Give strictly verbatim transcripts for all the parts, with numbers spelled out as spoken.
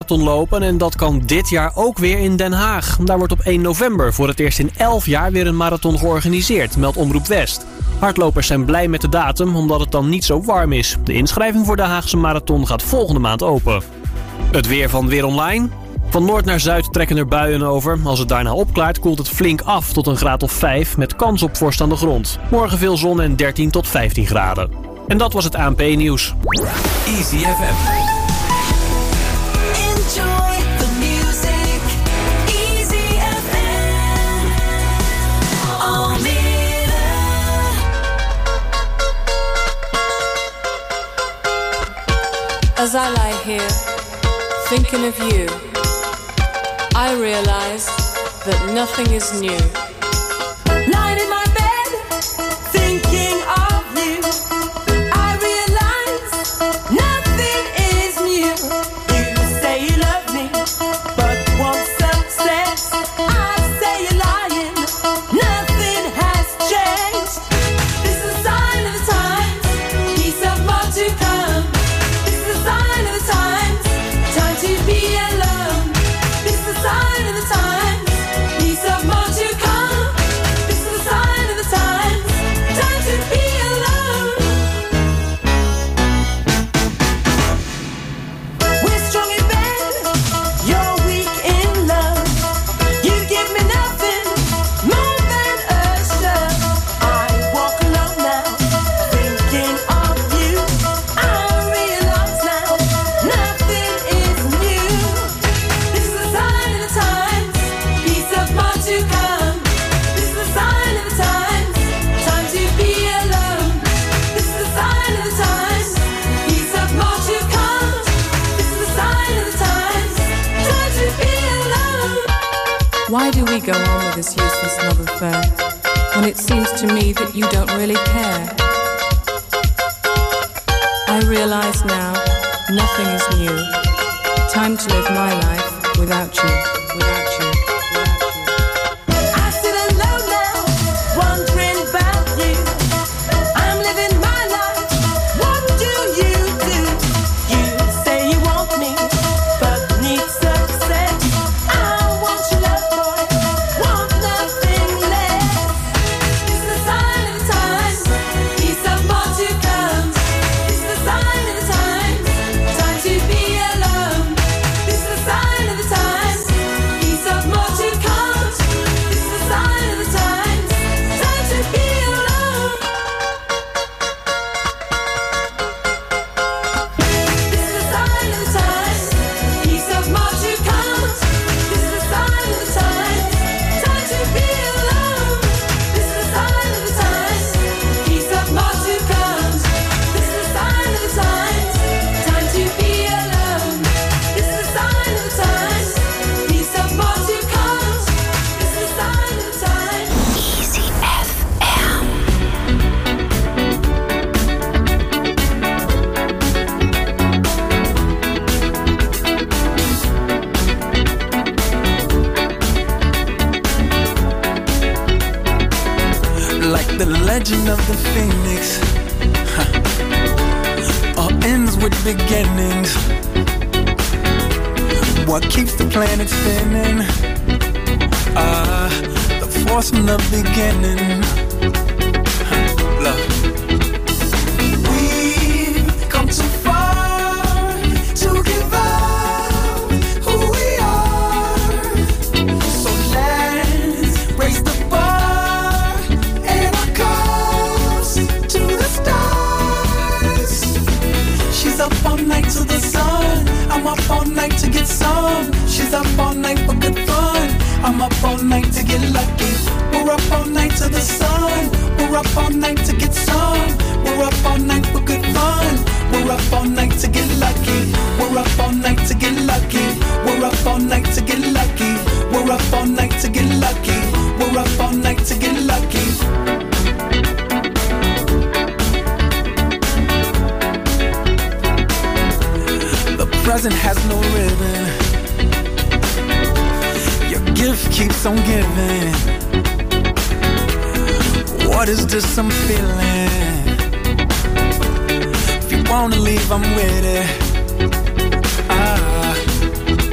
marathon lopen en dat kan dit jaar ook weer in Den Haag. Daar wordt op één november voor het eerst in elf jaar weer een marathon georganiseerd, meldt Omroep West. Hardlopers zijn blij met de datum omdat het dan niet zo warm is. De inschrijving voor de Haagse marathon gaat volgende maand open. Het weer van Weer Online. Van noord naar zuid trekken er buien over. Als het daarna opklaart koelt het flink af tot een graad of vijf met kans op vorst aan de grond. Morgen veel zon en dertien tot vijftien graden. En dat was het A N P-nieuws. Easy F M. Enjoy the music. Easy F M. Almere. As I lie here, thinking of you, I realize that nothing is new. Lying in my bed, thinking of you, I realize nothing is new. You say you love me, but want success. I say you're lying, nothing has changed. This is a sign of the times, peace of more to come. This is a sign of the times, time to be alone. This is a sign of the times, peace of more to come. This is a sign of the times, time to be alone. We're strong in bed, you're weak in love. You give me nothing more than a shove. I walk alone now, thinking of you. I realize now, nothing is new. This is a sign of the times, peace of more to come. This is a sign of the times, time to be alone. This is a sign of the times, peace of more to come. This is a sign of the times, time to be alone. Why do we go on with this useless love affair when it seems to me that you don't really care? I realize now nothing is new. Time to live my life without you, without you, without you. I sit alone now, wondering about you. I'm living my life, what do you do? You say you want me, but need success. I want your love, boy, want nothing less. This is a sign of the times, peace of more to come. This is a sign of the times, time to be alone. This is a sign of the times, peace of more to come. This is a sign of the times, time to be alone. This is a sign of the times, peace of more to come. This is a sign of the times, time to be alone. This is a sign of the times, peace of more to come. This is a sign of the times, time to be alone. This is a sign of the times, peace of more to come. This is a sign of the times. Easy F M. Like the legend of the phoenix, huh. All ends with beginnings. What keeps the planet spinning? Ah, the force from the beginning. Huh. Love. We've come too far to give up who we are. So let's raise the bar and our cups to the stars. She's up all night to the sun. I'm up all night to get some. She's up all night for good fun. I'm up all night to get lucky. We're up all night to the sun. We're up all night to get some. We're up all night for good fun. We're up all night to get lucky. We're up all night to get lucky. We're up all night to get lucky. We're up all night to get lucky. We're up all night to get lucky. The present has no ribbon. Your gift keeps on giving. What is this I'm feeling? If you wanna leave, I'm with it. Ah,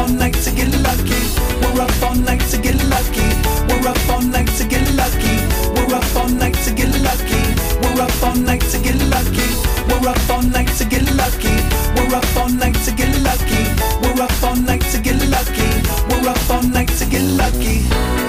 all night to get lucky. We're up all night to get lucky. We're up all night to get lucky. We're up all night to get lucky. We're up all night to get lucky. We're up all night to get lucky. We're up all night to get lucky. We're up all night to get lucky. We're up all night to get lucky.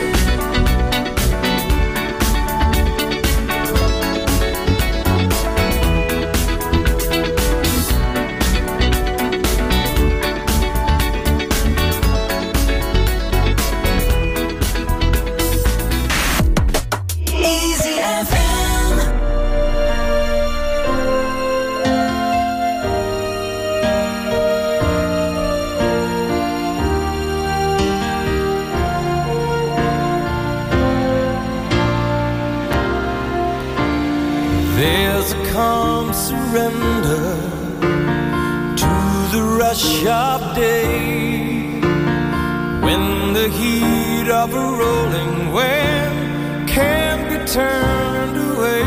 Surrender to the rush of day, when the heat of a rolling wave can't be turned away.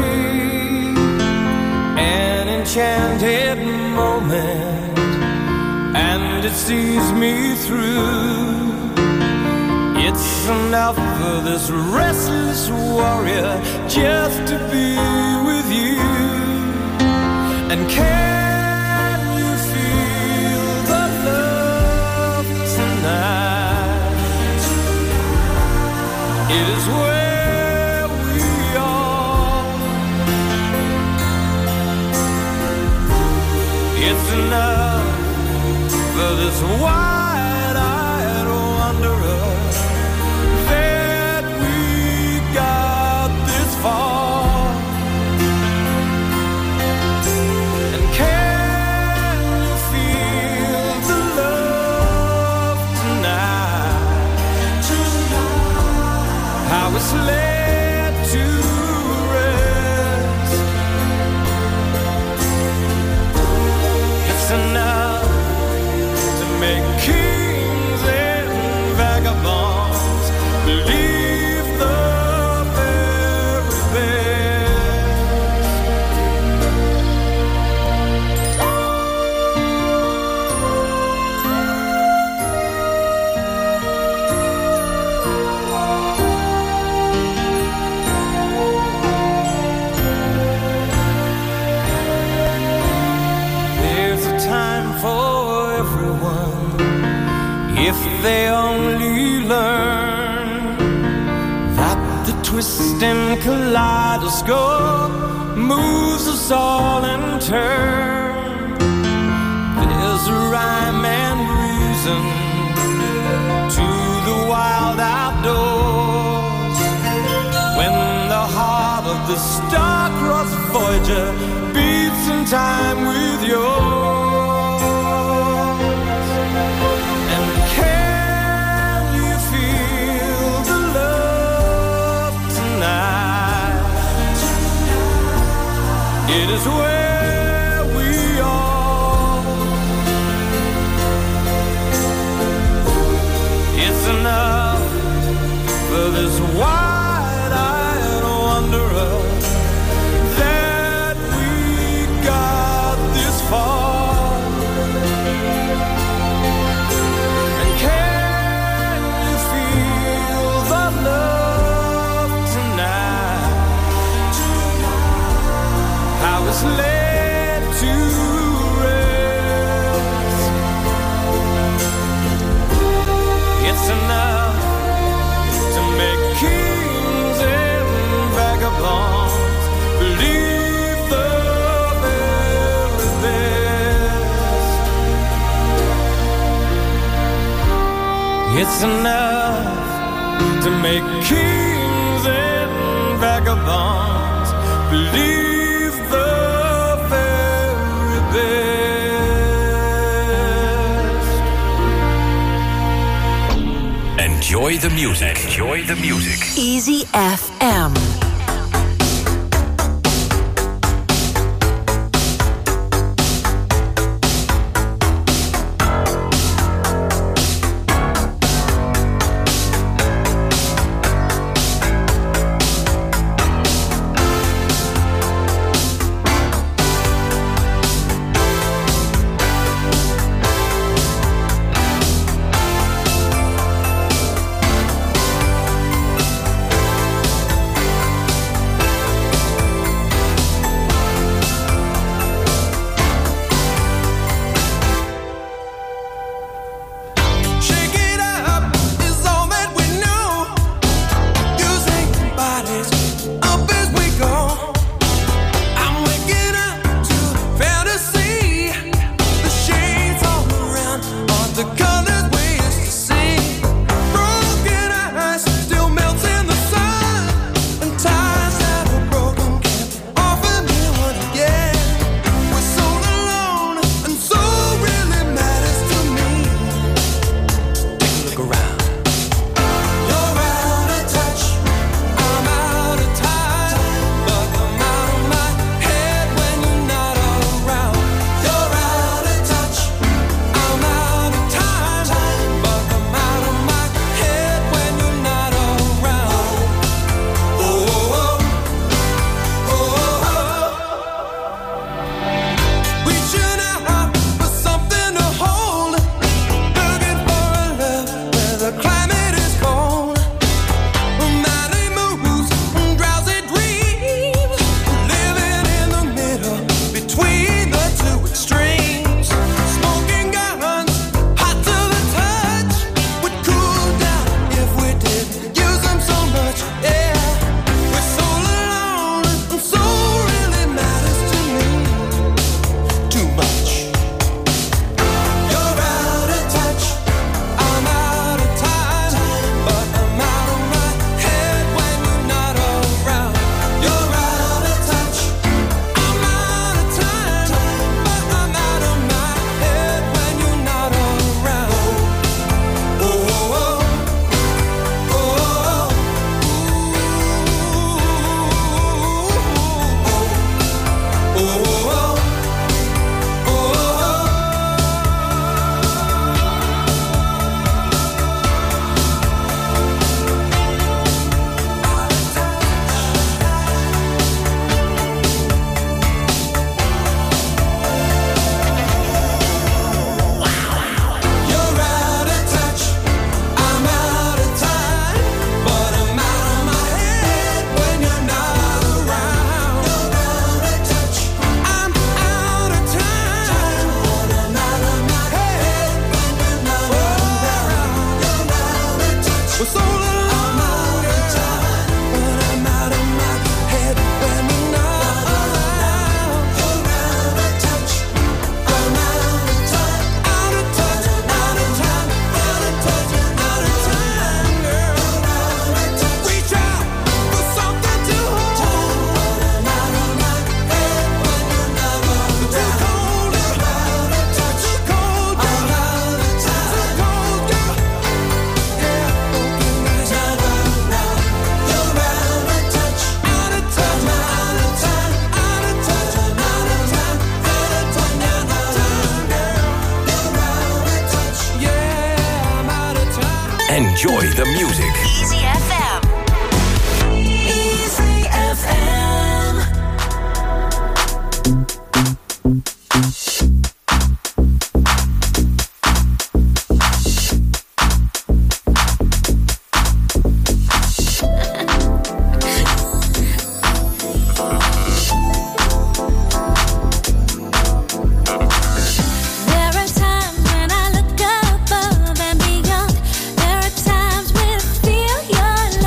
An enchanted moment, and it sees me through. It's enough for this restless warrior just to be with you. And can you feel the love tonight? It is where we are. It's enough for this wide-eyed wanderer that we got this far. Was led to rest. It's enough to make kings and vagabonds believe the very if they only learn that the twisting kaleidoscope moves us all in turn. There's a rhyme and reason to the wild outdoors, when the heart of the star-crossed Voyager beats in time with yours. It is where we are. It's enough for this wide-eyed wanderer that we got this far. And can you feel the love tonight? I was led to rest. It's enough to make kings and vagabonds believe the very best. It's enough to make kings and vagabonds believe Enjoy the music. Enjoy the music. Easy F M. was all alone. I'm out of time. When I'm out of my head, when you're not around. You're out of touch. I'm out of time. Out of touch. Out of time. Out of touch. Out of time, girl. You're out of touch. Reach out for something to hold. I'm out of my head when you're not around. Too cold. You're out of touch. Too cold, girl. I'm out of time. Too cold, girl. Yeah, open eyes. Now, now, now. You're out of touch. Out of touch. Out of time. Out of touch. Out of time. Out of touch. Now, now, time, girl. You're out of touch. Yeah, I'm out of time. Enjoy the music. Easy F M. Easy F M. There are times when I look above and beyond. There are times when I feel your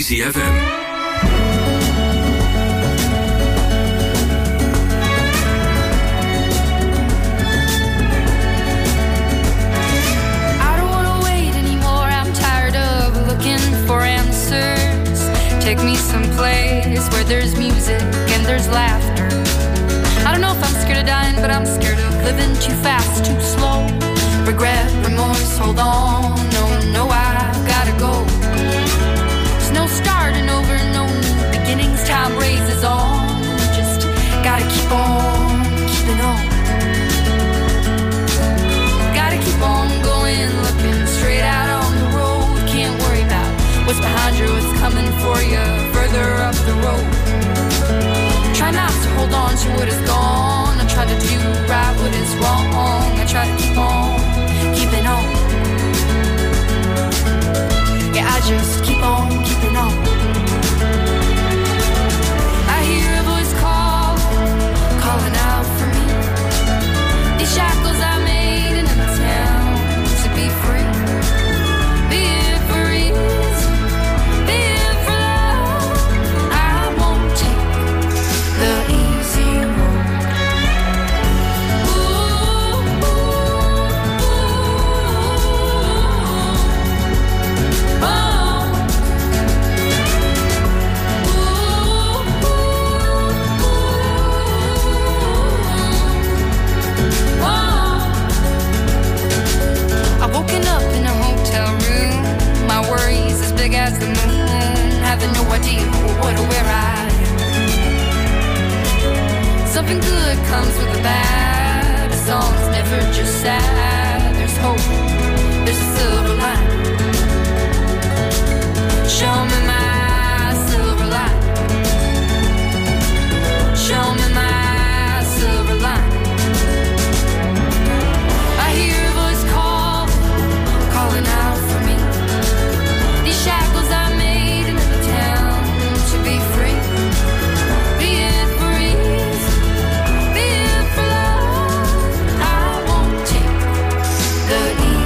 Easy F M. For answers, take me someplace where there's music and there's laughter. I don't know if I'm scared of dying, but I'm scared of living too fast, too slow. Regret, remorse, hold on. No, no, I've gotta go. There's no starting over, no new beginnings. Time raises on. Just gotta keep on keeping on. Gotta keep on going, looking straight out on the road. Can't worry about what's behind you, what's coming for you further up the road. Try not to hold on to what is gone. I try to do right what is wrong. I try to keep on keeping on. Yeah, I just keep on keeping on. I hear a voice call, calling out for me. These shackles I made in the town to be free. Be it for ease. The easy road. Ooh, ooh, ooh, oh. Ooh, ooh, oh. I've woken up in a hotel room. My worries as big as the moon. Having no idea what or where I am. Something good comes with the bad. A song's never just sad. There's hope, there's a silver line. Show me my silver line. Show me my silver line. I hear a voice call, calling out for me. These shackles I made in the town to be free. Be it for ease. The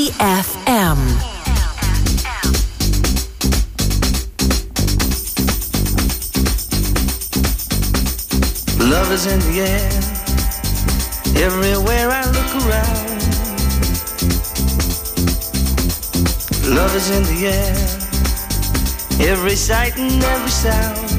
F M. Love is in the air, everywhere I look around. Love is in the air, every sight and every sound.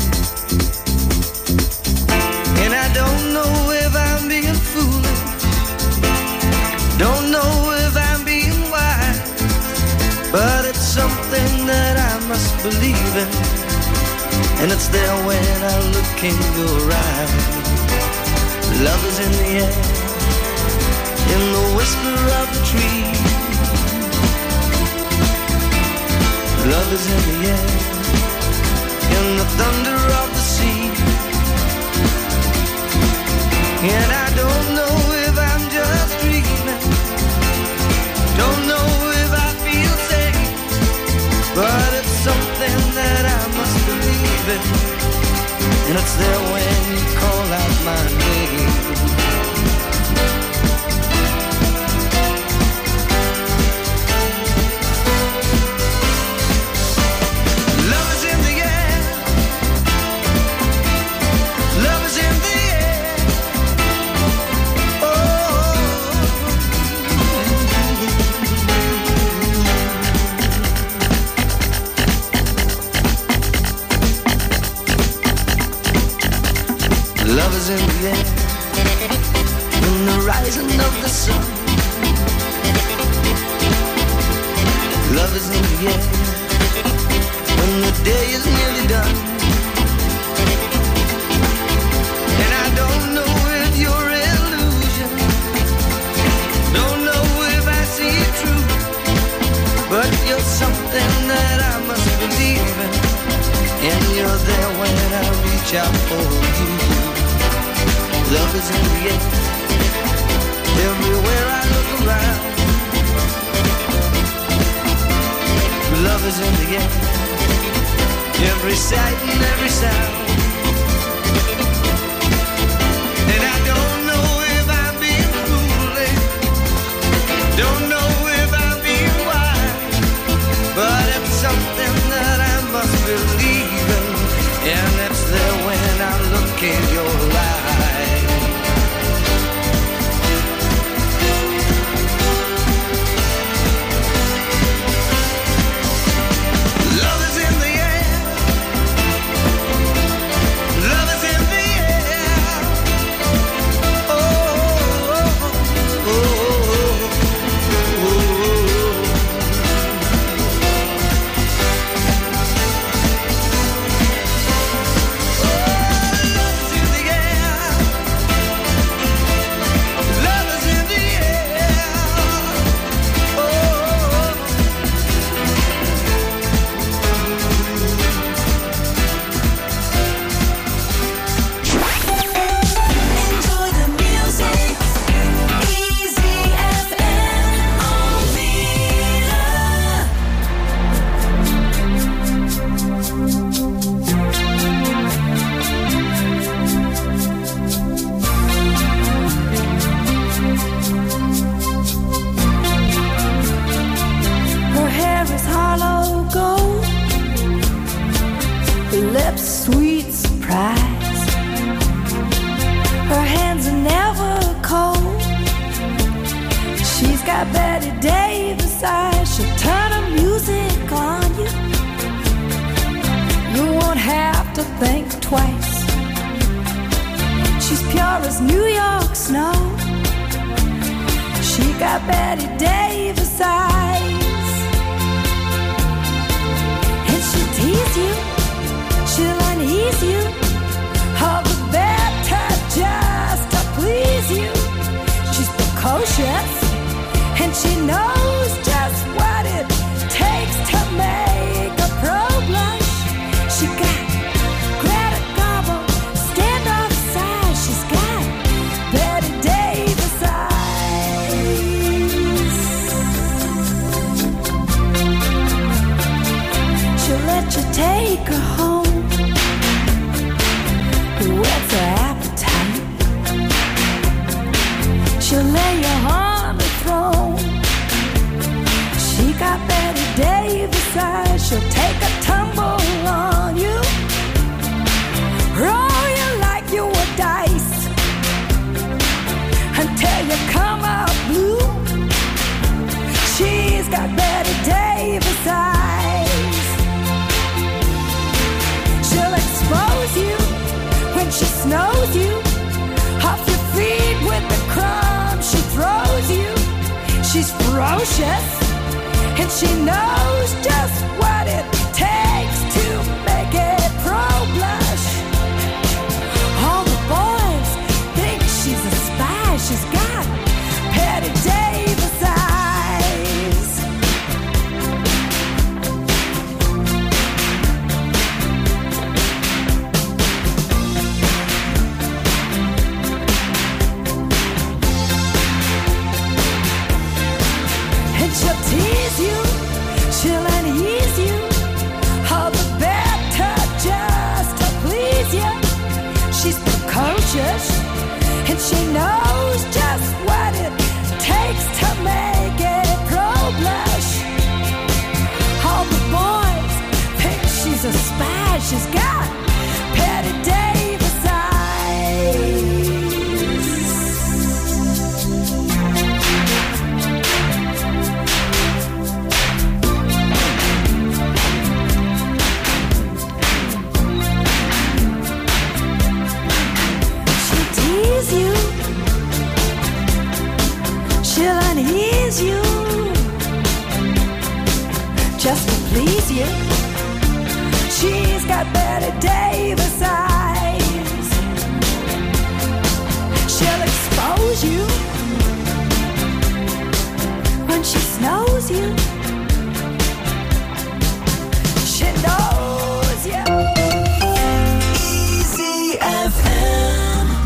And I don't know if I'm being foolish, don't know if I'm being wise, but it's something that I must believe in, and it's there when I look in your eyes. Love is in the air, in the whisper of the tree. Love is in the air, in the thunder of the sea. And I don't know if I'm just dreaming, don't know if I feel safe, but it's something that I must believe in, and it's there when you call out my name. Love is in the air, love is in the air. Oh, love is in the air, in the rising of the sun. Love is in the air, when the day is nearly done. And I don't know if you're illusion, don't know if I see it true, but you're something that I must believe in, and you're there when I reach out for you. Love is in the air, everywhere I look around. Love is in the air, every sight and every sound. And I don't know if I'm being foolish, don't know if I'm being wise, but it's something that I must believe in, and it's there when I look in your eyes. Love is in the air, love is in the air. Oh, oh, oh, oh, love is in the air, love is in the air. Enjoy the music, Easy F M on Villa. Her hair is hollow gold, her lips sweet surprise. Her hands are never cold. She's got Betty Davis eyes. She'll turn her music on you. You won't have to think twice. She's pure as New York snow. She got Betty Davis eyes. And she'll tease you, she'll unease you, all the better just to please you. She's precocious, and she knows just what it takes to make a pro blush. She got Greta Garbo, stand off side. She's got Betty Davis eyes. She'll let you take her home. The way precocious, and she knows just what it takes to make it pro blush. All the boys think she's a spy. She's got Patty Davis eyes. And she'll tease you, she'll unease you, all the better just to please you. She's precocious, and she knows just what it takes to make it pro blush. All the boys think she's a spy. She's got Patty Davis eyes. You, she'll unease you just to please you. She's got Betty Davis eyes. She'll expose you when she snows you. She knows you. Easy F M.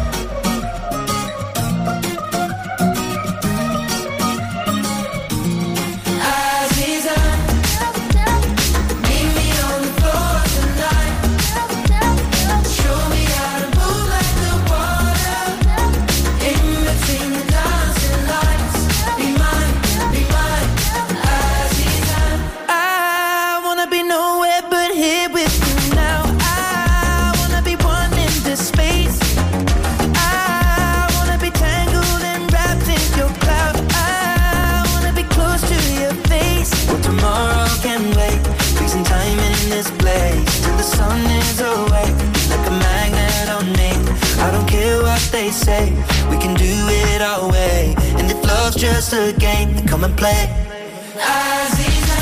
They say we can do it our way, and if love's just a game, then come and play. Aziza,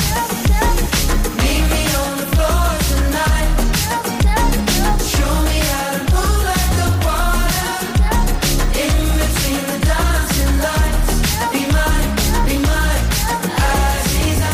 meet me on the floor tonight. Show me how to move like the water in between the dancing lights. Be mine, be mine, Aziza.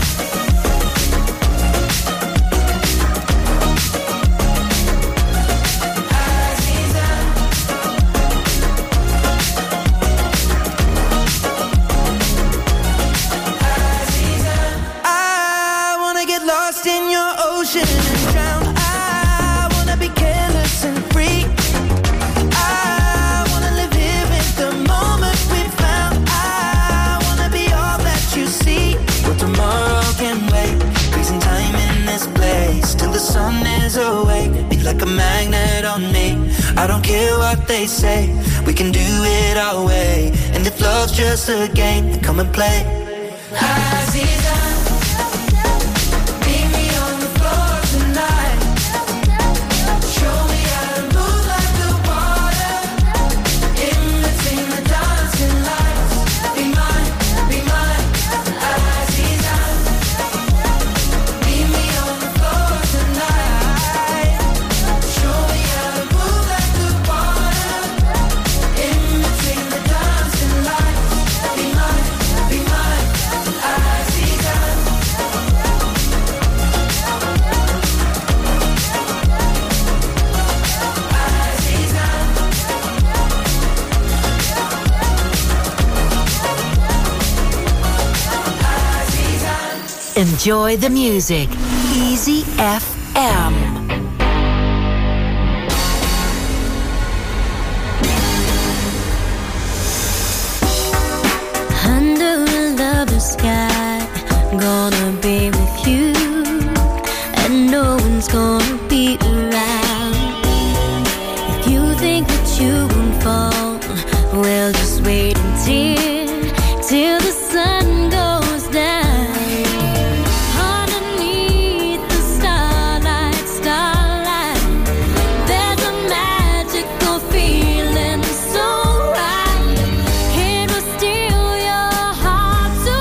Like a magnet on me. I don't care what they say, we can do it our way, and if love's just a game, then come and play. Aziza, meet me on the floor tonight. Show me how to move like the water in between the dancing lights. Be mine, be mine, Aziza. Meet me on the floor tonight. Show me how to move like the water in between the dancing lights. Be mine, be mine, Aziza. Enjoy the music. Easy F M. Under a lovely sky, gonna be with you, and no one's gonna be around. If you think that you won't fall, well, just wait until, till the sun goes down. Underneath the starlight, starlight, there's a magical feeling so right. It will steal your heart to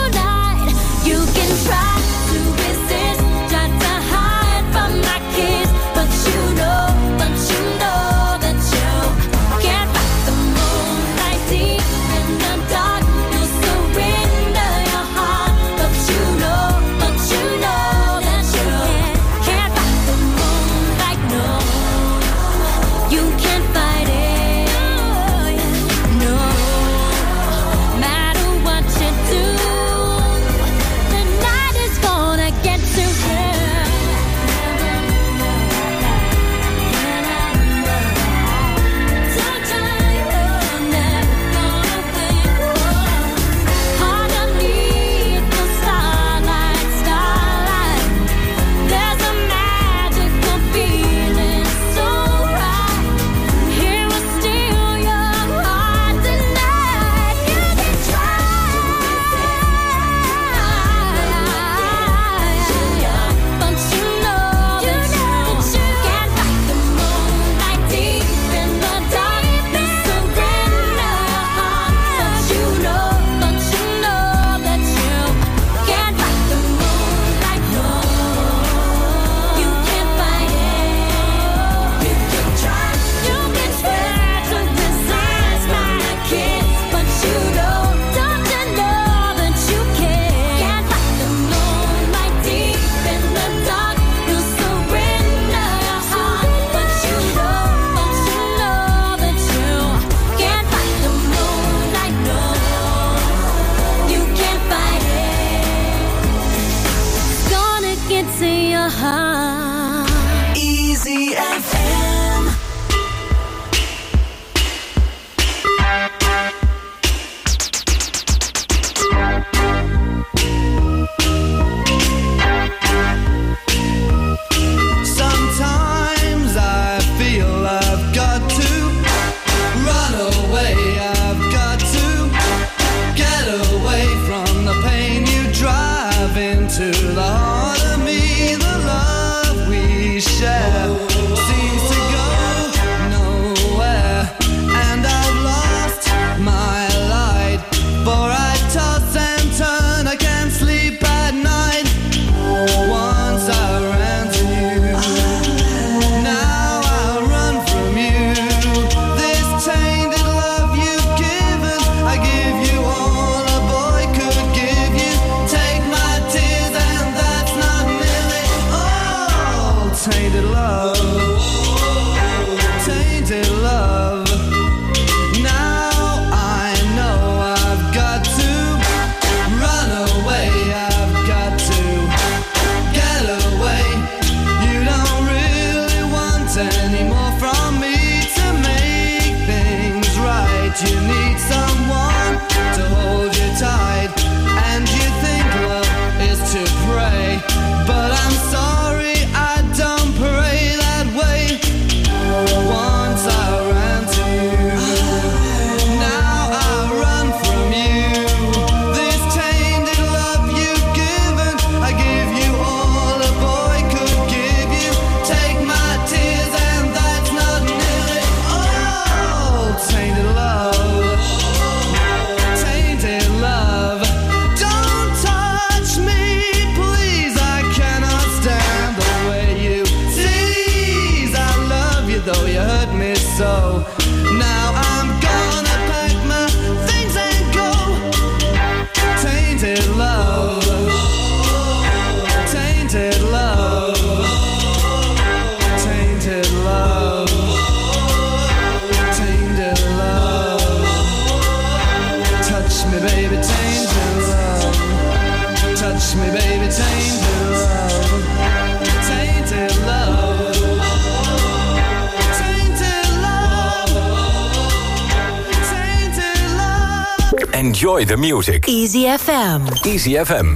Enjoy the music. Easy F M. Easy F M.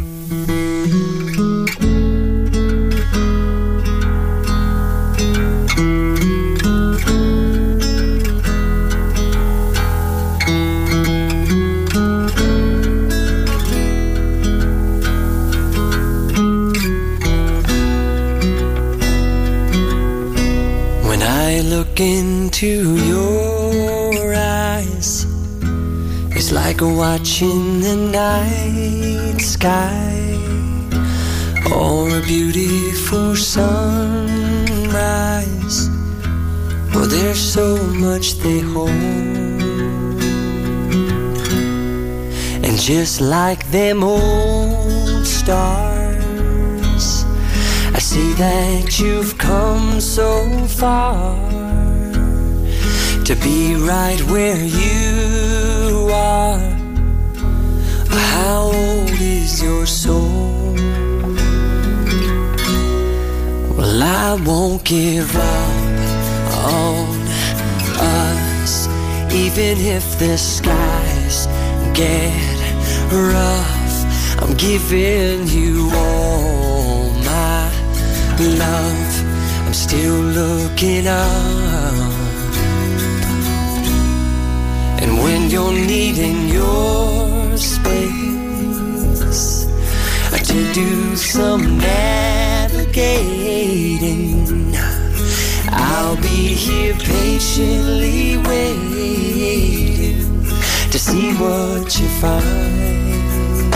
When I look into your eyes, it's like watching the night sky or a beautiful sunrise. Well, there's so much they hold, and just like them old stars, I see that you've come so far to be right where you are. How old is your soul? Well, I won't give up on us, even if the skies get rough. I'm giving you all my love. I'm still looking up. And when you're needing your space to do some navigating, I'll be here patiently waiting to see what you find.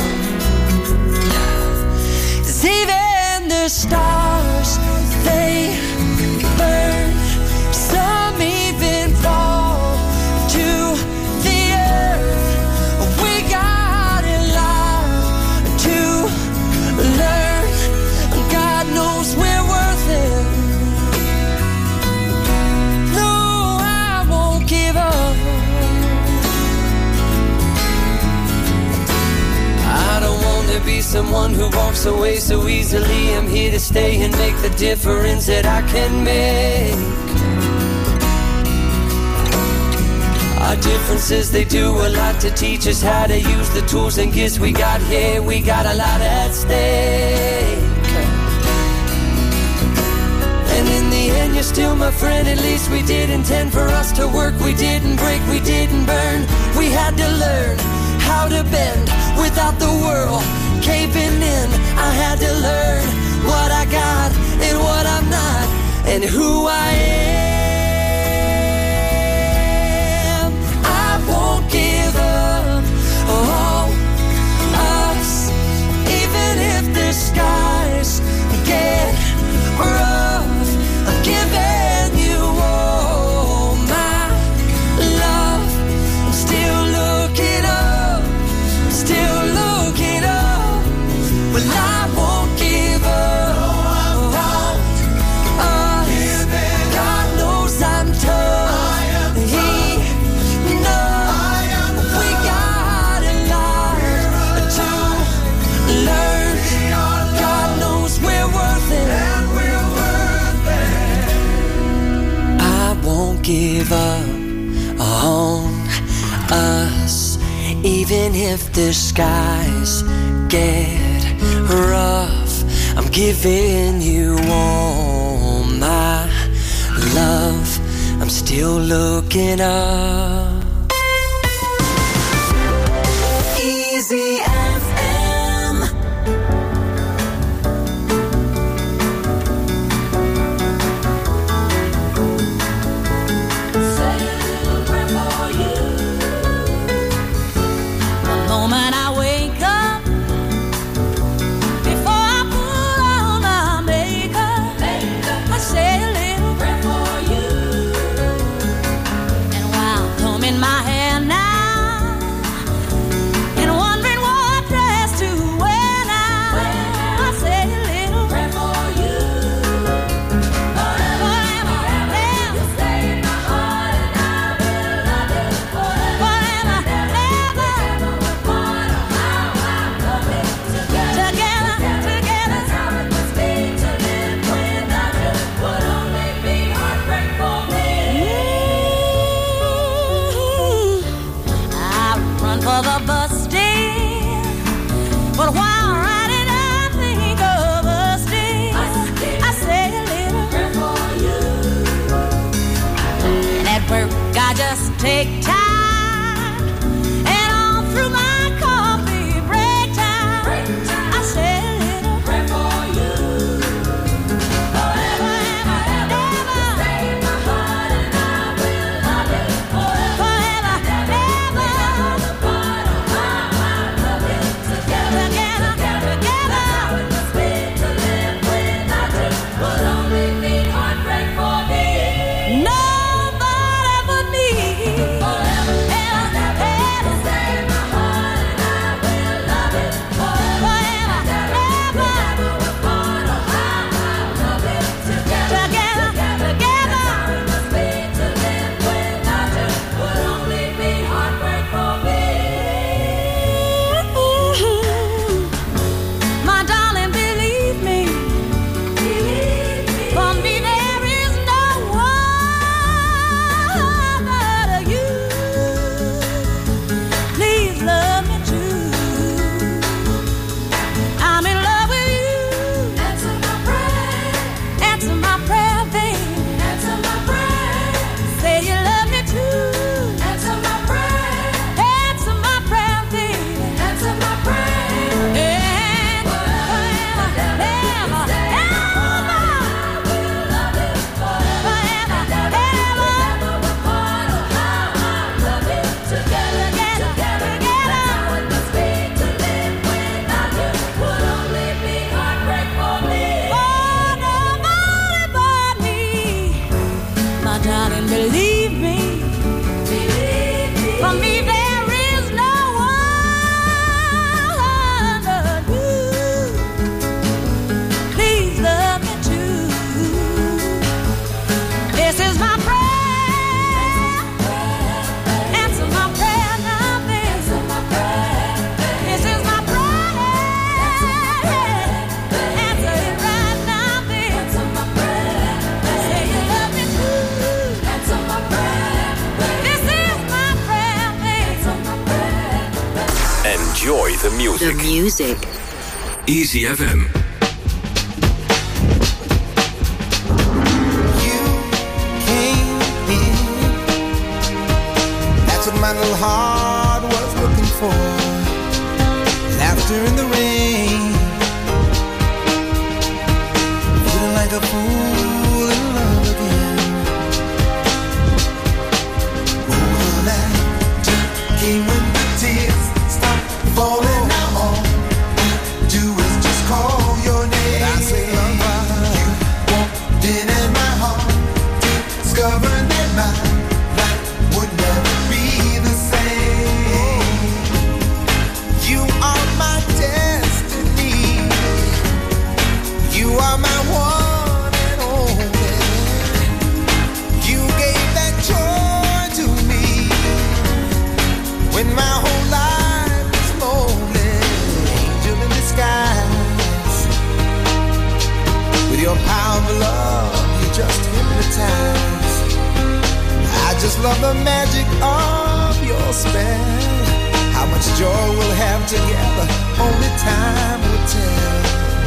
'Cause even the stars, they burn. Some even fall to the earth. We got a lot to learn. God knows we're worth it. No, I won't give up. I don't want to be someone who walks away so easily. I'm here to stay and make the difference that I can make. Our differences, they do a lot to teach us how to use the tools and gifts we got here. We got a lot at stake. And in the end, you're still my friend. At least we did intend for us to work. We didn't break, we didn't burn. We had to learn how to bend without the world caving in. I had to learn what I got and what I'm not, and who I am. I won't give up on us, even if the skies get rough. I'm giving you all my love. I'm still looking up, still looking up. Well, I won't give up on us. God knows I'm tough. He knows we got a lot to learn. God knows we're worth it. I won't give up on us, even if the skies get rough. I'm giving you all my love. I'm still looking up. Easy F M. The moment I wake up, before I put on my makeup, I say a little prayer for you. And while combing my hair now, and wondering what dress to wear now, I say a little prayer for you. Forever, ever, you stay in my heart, and I will love you forever, ever. Together, together, that's how it must be to live without you. Would only be heartbreak for me. I run for the bus take time, and all through my coffee break time, I say a little prayer for you. Forever and ever, stay in my heart, and I will love you forever and ever. The part of how I love you together, together, together. That's how it must be to live without you. Would only be heartbreak for me. Nobody but me. Forever and ever, stay in my heart, and I will love you forever and ever. The part of how I love you together, together, together. That's how it must be to live without you. Would only be heartbreak for me. My darling, believe me. For me there is no one but you. Please love me too. I'm in love with you. Answer my prayer. Answer my prayer, baby. Answer my prayer. Say you love me too. Answer my prayer. Answer my prayer, baby. Answer my prayer. And forever, ever, ever. Will love you forever and ever. The part of how I love you together, together, together. That's how it must be to live without you. Would only be heartbreak for me. Oh, nobody but me. My darling, believe me. Believe me. For me there is no one but you. Please love me too. This is my prayer. Answer my prayer now, baby. Answer my prayer. This is my prayer. Answer it right now, baby. Answer my prayer. Say you love me too. Answer my prayer. This is my prayer, baby. Answer my prayer. Enjoy the The music. music. Easy F M. You came in. That's what my little heart was looking for. Laughter in the rain. Feeling like a fool in love again. Oh, that came when the tears stop falling. Now all I do is just call your name. I say, you walked in and my heart discovered that my life would never be the same. You are my destiny. You are my one and only. You gave that joy to me when my whole life was lonely. Angel in disguise. With your power of love, you just hypnotize. I just love the magic of your spell. How much joy we'll have together, only time will tell.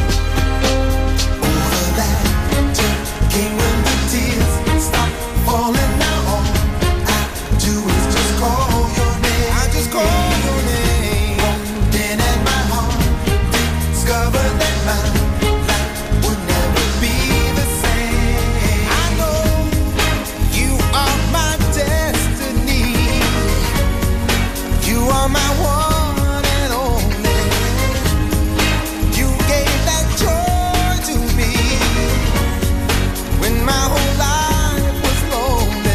All that came when the tears stop falling. Now all I do is just call your name. I just call your name. Walked in and my heart discovered that my life would never be the same. I know you are my destiny. You are my one and only. You gave that joy to me when my whole life was lonely.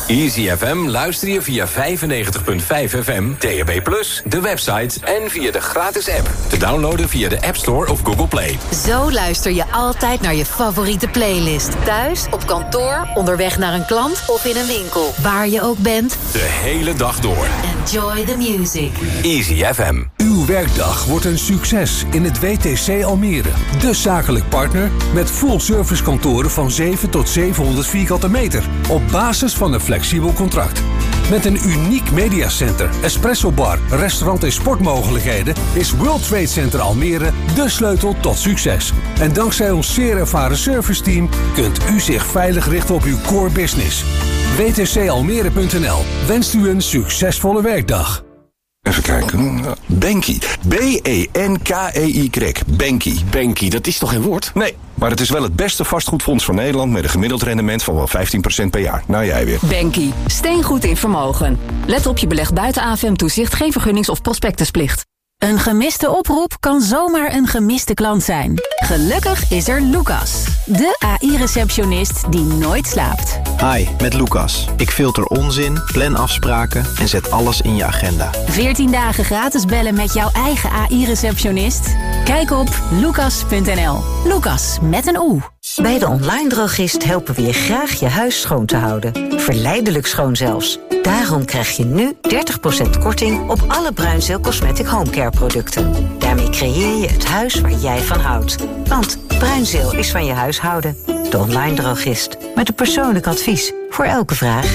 Easy F M luister je via vijfennegentig komma vijf F M, D A B plus, de website en via de gratis app. Te downloaden via de App Store of Google Play. Zo luister je altijd naar je favoriete playlist. Thuis, op kantoor, onderweg naar een klant of in een winkel. Waar je ook bent. De hele dag door. Enjoy the music. Easy F M. Uw werkdag wordt een succes in het W T C Almere. De zakelijk partner met full service kantoren van zeven tot zevenhonderd vierkante meter. Op basis van een flexibel contract. Met een uniek mediacenter, espresso bar, restaurant en sportmogelijkheden is World Trade Center Almere de sleutel tot succes. En dankzij ons zeer ervaren serviceteam kunt u zich veilig richten op uw core business. W T C Almere punt n l wenst u een succesvolle werkdag. Even kijken. Banky. B E N K E Y. Banky. Banky, dat is toch geen woord? Nee, maar het is wel het beste vastgoedfonds van Nederland met een gemiddeld rendement van wel vijftien procent per jaar. Nou, jij weer. Banky. Steengoed in vermogen. Let op je beleg buiten A F M-toezicht, geen vergunnings- of prospectusplicht. Een gemiste oproep kan zomaar een gemiste klant zijn. Gelukkig is er Lucas, de A I-receptionist die nooit slaapt. Hi, met Lucas. Ik filter onzin, plan afspraken en zet alles in je agenda. veertien dagen gratis bellen met jouw eigen A I-receptionist? Kijk op lucas punt n l. Lucas, met een O. Bij de Online Drogist helpen we je graag je huis schoon te houden. Verleidelijk schoon zelfs. Daarom krijg je nu dertig procent korting op alle Bruinzeel Cosmetic Homecare producten. Daarmee creëer je het huis waar jij van houdt. Want Bruinzeel is van je huishouden. De Online Drogist. Met een persoonlijk advies voor elke vraag.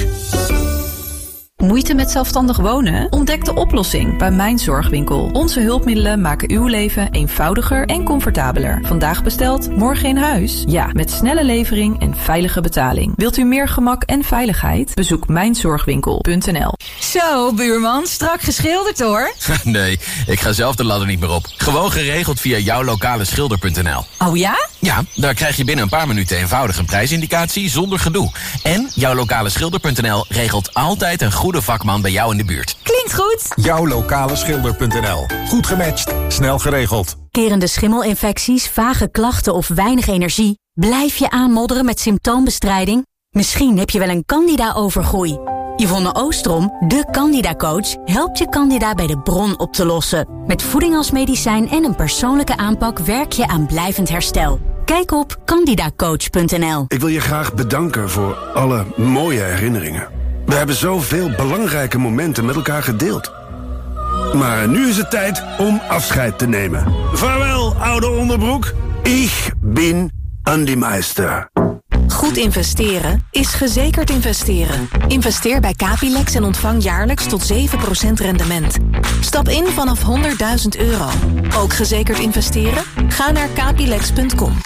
Moeite met zelfstandig wonen? Ontdek de oplossing bij Mijn Zorgwinkel. Onze hulpmiddelen maken uw leven eenvoudiger en comfortabeler. Vandaag besteld, morgen in huis? Ja, met snelle levering en veilige betaling. Wilt u meer gemak en veiligheid? Bezoek mijn zorgwinkel punt n l. Zo, buurman, strak geschilderd hoor. Nee, ik ga zelf de ladder niet meer op. Gewoon geregeld via jouw lokale schilder punt n l. Oh ja? Ja, daar krijg je binnen een paar minuten eenvoudig een prijsindicatie zonder gedoe. En jouw lokale schilder punt n l regelt altijd een goede vakman bij jou in de buurt. Klinkt goed. jouw lokale schilder punt n l. Goed gematcht, snel geregeld. Kerende schimmelinfecties, vage klachten of weinig energie? Blijf je aanmodderen met symptoombestrijding? Misschien heb je wel een candida-overgroei. Yvonne Oostrom, de Candida-coach, helpt je candida bij de bron op te lossen. Met voeding als medicijn en een persoonlijke aanpak werk je aan blijvend herstel. Kijk op candida coach punt n l. Ik wil je graag bedanken voor alle mooie herinneringen. We hebben zoveel belangrijke momenten met elkaar gedeeld. Maar nu is het tijd om afscheid te nemen. Vaarwel, oude onderbroek. Ik ben Andy Meister. Goed investeren is gezekerd investeren. Investeer bij Capilex en ontvang jaarlijks tot zeven procent rendement. Stap in vanaf honderdduizend euro. Ook gezekerd investeren? Ga naar capilex punt com.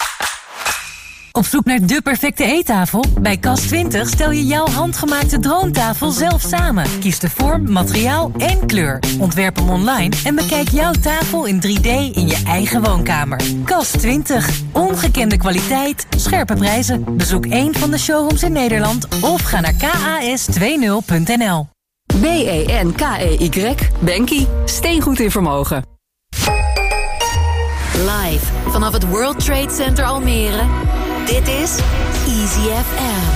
Op zoek naar de perfecte eettafel? Bij Kast twintig stel je jouw handgemaakte droomtafel zelf samen. Kies de vorm, materiaal en kleur. Ontwerp hem online en bekijk jouw tafel in drie D in je eigen woonkamer. Kast twintig. Ongekende kwaliteit, scherpe prijzen. Bezoek één van de showrooms in Nederland of ga naar k a s twintig punt n l. B E N K E Y. Banky. Steengoed in vermogen. Live vanaf het World Trade Center Almere. Dit is Easy F M.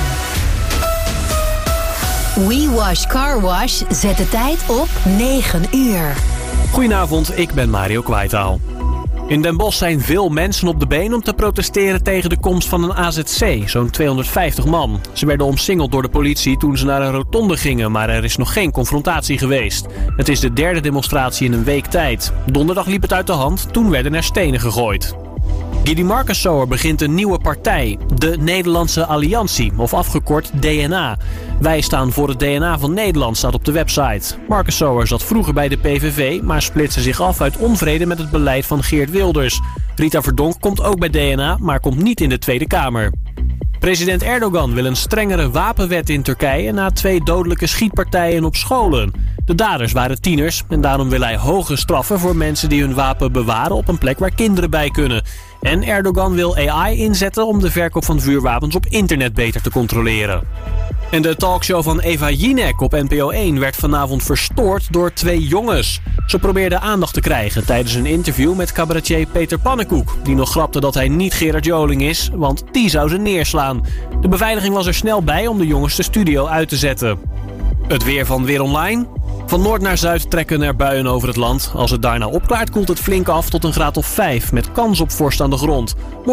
We Wash Car Wash zet de tijd op negen uur. Goedenavond, ik ben Mario Kwaitaal. In Den Bosch zijn veel mensen op de been om te protesteren tegen de komst van een A Z C, zo'n tweehonderdvijftig man. Ze werden omsingeld door de politie toen ze naar een rotonde gingen, maar er is nog geen confrontatie geweest. Het is de derde demonstratie in een week tijd. Donderdag liep het uit de hand, toen werden er stenen gegooid. Gidi Marcussower begint een nieuwe partij, de Nederlandse Alliantie, of afgekort D N A. Wij staan voor het D N A van Nederland, staat op de website. Marcussower zat vroeger bij de P V V, maar splitste zich af uit onvrede met het beleid van Geert Wilders. Rita Verdonk komt ook bij D N A, maar komt niet in de Tweede Kamer. President Erdogan wil een strengere wapenwet in Turkije na twee dodelijke schietpartijen op scholen. De daders waren tieners en daarom wil hij hoge straffen voor mensen die hun wapen bewaren op een plek waar kinderen bij kunnen. En Erdogan wil A I inzetten om de verkoop van vuurwapens op internet beter te controleren. En de talkshow van Eva Jinek op N P O één werd vanavond verstoord door twee jongens. Ze probeerden aandacht te krijgen tijdens een interview met cabaretier Peter Pannenkoek, die nog grapte dat hij niet Gerard Joling is, want die zou ze neerslaan. De beveiliging was er snel bij om de jongens de studio uit te zetten. Het weer van Weer Online. Van noord naar zuid trekken er buien over het land. Als het daarna opklaart koelt het flink af tot een graad of vijf met kans op vorst aan de grond.